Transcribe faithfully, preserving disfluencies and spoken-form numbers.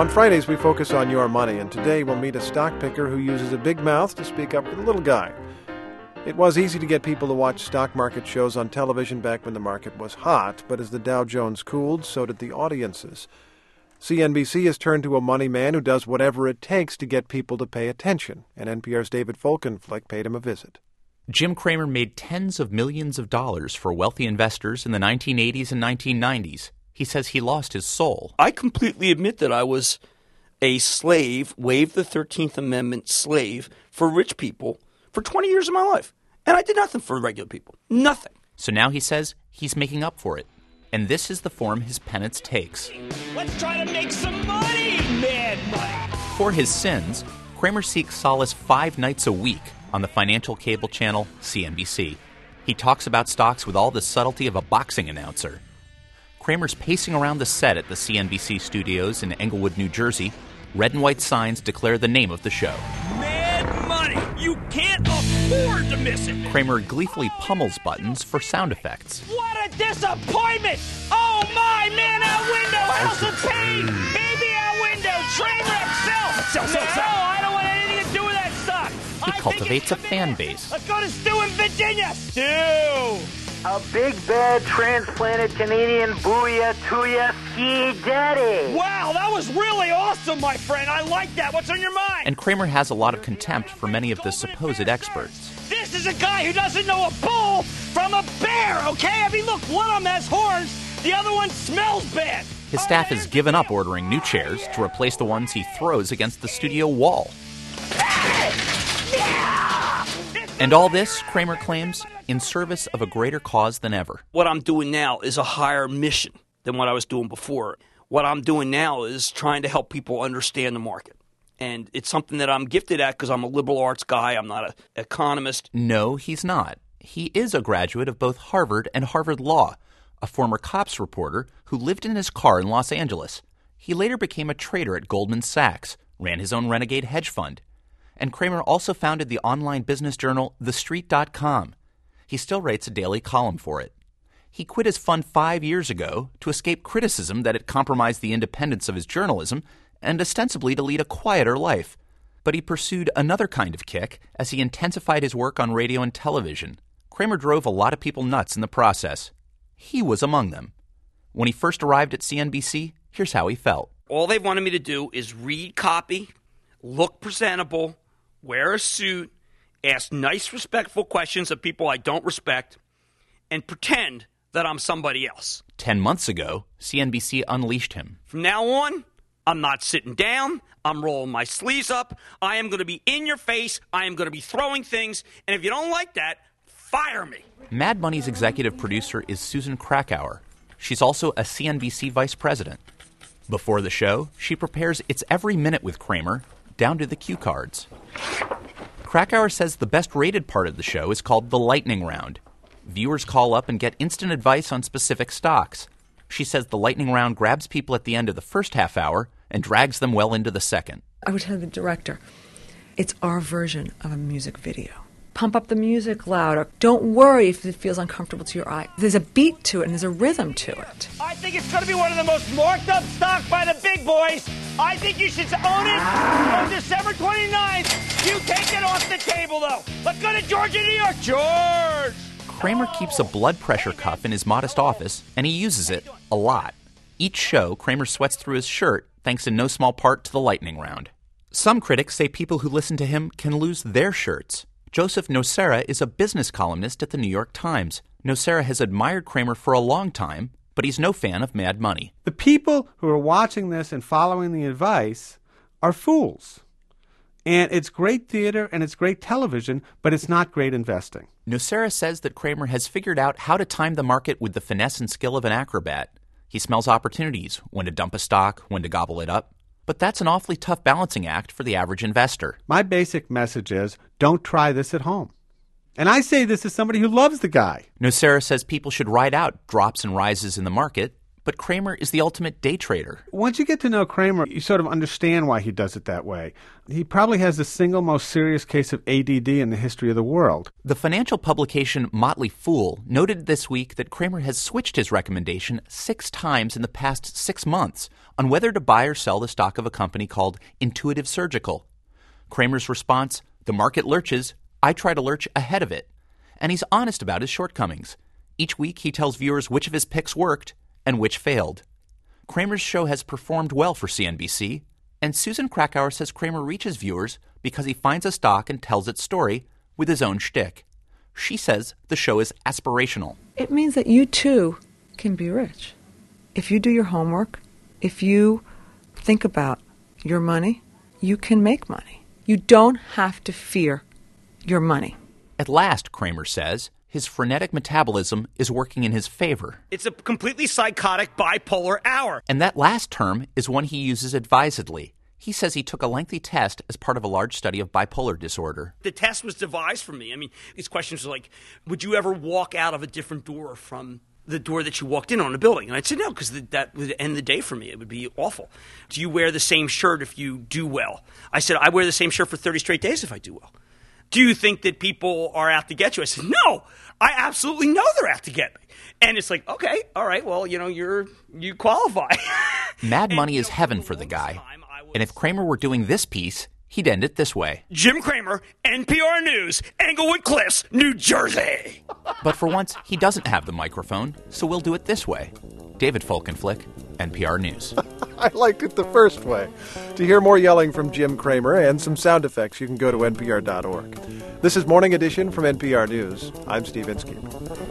On Fridays, we focus on your money, and today we'll meet a stock picker who uses a big mouth to speak up for the little guy. It was easy to get people to watch stock market shows on television back when the market was hot, but as the Dow Jones cooled, so did the audiences. C N B C has turned to a money man who does whatever it takes to get people to pay attention, and N P R's David Folkenflik paid him a visit. Jim Cramer made tens of millions of dollars for wealthy investors in the nineteen eighties and nineteen nineties. He says he lost his soul. I completely admit that I was a slave, waived the thirteenth Amendment slave for rich people for twenty years of my life. And I did nothing for regular people. Nothing. So now he says he's making up for it. And this is the form his penance takes. Let's try to make some money, man money. For his sins, Cramer seeks solace five nights a week on the financial cable channel C N B C. He talks about stocks with all the subtlety of a boxing announcer. Cramer's pacing around the set at the C N B C studios in Englewood, New Jersey. Red and white signs declare the name of the show. Mad money! You can't afford to miss it! Cramer gleefully pummels buttons for sound effects. What a disappointment! Oh my, man, out window! House of Pain! Baby out window! Train wreck! Sell! Sell, sell, sell! No, I don't want anything to do with that stock! He I cultivates a think fan base. Let's go to Stu in Virginia! Stu! A big bad transplanted Canadian booyah to ya, ski daddy. Wow, that was really awesome, my friend. I like that. What's on your mind? And Cramer has a lot of contempt for many of the supposed experts. This is a guy who doesn't know a bull from a bear, okay? I mean, look, one of them has horns, the other one smells bad. His staff has given up ordering new chairs to replace the ones he throws against the studio wall. And all this, Cramer claims, in service of a greater cause than ever. What I'm doing now is a higher mission than what I was doing before. What I'm doing now is trying to help people understand the market. And it's something that I'm gifted at because I'm a liberal arts guy. I'm not an economist. No, he's not. He is a graduate of both Harvard and Harvard Law, a former cops reporter who lived in his car in Los Angeles. He later became a trader at Goldman Sachs, ran his own renegade hedge fund. And Cramer also founded the online business journal the street dot com. He still writes a daily column for it. He quit his fund five years ago to escape criticism that it compromised the independence of his journalism and ostensibly to lead a quieter life. But he pursued another kind of kick as he intensified his work on radio and television. Cramer drove a lot of people nuts in the process. He was among them. When he first arrived at C N B C, here's how he felt. All they wanted me to do is read copy, look presentable, wear a suit, ask nice, respectful questions of people I don't respect, and pretend that I'm somebody else. Ten months ago, C N B C unleashed him. From now on, I'm not sitting down. I'm rolling my sleeves up. I am going to be in your face. I am going to be throwing things. And if you don't like that, fire me. Mad Money's executive producer is Susan Krakauer. She's also a C N B C vice president. Before the show, she prepares It's Every Minute with Cramer, down to the cue cards. Krakauer says the best-rated part of the show is called the Lightning Round. Viewers call up and get instant advice on specific stocks. She says the Lightning Round grabs people at the end of the first half hour and drags them well into the second. I would tell the director, it's our version of a music video. Pump up the music louder. Don't worry if it feels uncomfortable to your eye. There's a beat to it and there's a rhythm to it. I think it's going to be one of the most marked up stock by the big boys. I think you should own it on December twenty-ninth. You take it off the table, though. Let's go to Georgia, New York. George! Cramer keeps a blood pressure cuff in his modest office, and he uses it a lot. Each show, Cramer sweats through his shirt, thanks in no small part to the Lightning Round. Some critics say people who listen to him can lose their shirts. Joseph Nocera is a business columnist at the New York Times. Nocera has admired Cramer for a long time, but he's no fan of Mad Money. The people who are watching this and following the advice are fools. And it's great theater and it's great television, but it's not great investing. Nocera says that Cramer has figured out how to time the market with the finesse and skill of an acrobat. He smells opportunities, when to dump a stock, when to gobble it up. But that's an awfully tough balancing act for the average investor. My basic message is, don't try this at home. And I say this as somebody who loves the guy. Nocera says people should ride out drops and rises in the market, But Cramer is the ultimate day trader. Once you get to know Cramer, you sort of understand why he does it that way. He probably has the single most serious case of A D D in the history of the world. The financial publication Motley Fool noted this week that Cramer has switched his recommendation six times in the past six months on whether to buy or sell the stock of a company called Intuitive Surgical. Cramer's response, "The market lurches. I try to lurch ahead of it." And he's honest about his shortcomings. Each week he tells viewers which of his picks worked and which failed. Cramer's show has performed well for C N B C, and Susan Krakauer says Cramer reaches viewers because he finds a stock and tells its story with his own shtick. She says the show is aspirational. It means that you too can be rich. If you do your homework, if you think about your money, you can make money. You don't have to fear your money. At last, Cramer says, his frenetic metabolism is working in his favor. It's a completely psychotic bipolar hour. And that last term is one he uses advisedly. He says he took a lengthy test as part of a large study of bipolar disorder. The test was devised for me. I mean, these questions are like, would you ever walk out of a different door from the door that you walked in on a building? And I'd say no, because that would end the day for me. It would be awful. Do you wear the same shirt if you do well? I said, I wear the same shirt for thirty straight days if I do well. Do you think that people are out to get you? I said, no, I absolutely know they're out to get me. And it's like, okay, all right, well, you know, you're you qualify. Mad and, money is know, heaven for the guy. Was... And if Cramer were doing this piece, he'd end it this way. Jim Cramer, N P R News, Englewood Cliffs, New Jersey. But for once, he doesn't have the microphone, so we'll do it this way. David Folkenflik, N P R News. I liked it the first way. To hear more yelling from Jim Cramer and some sound effects, you can go to N P R dot org. This is Morning Edition from N P R News. I'm Steve Inskeep.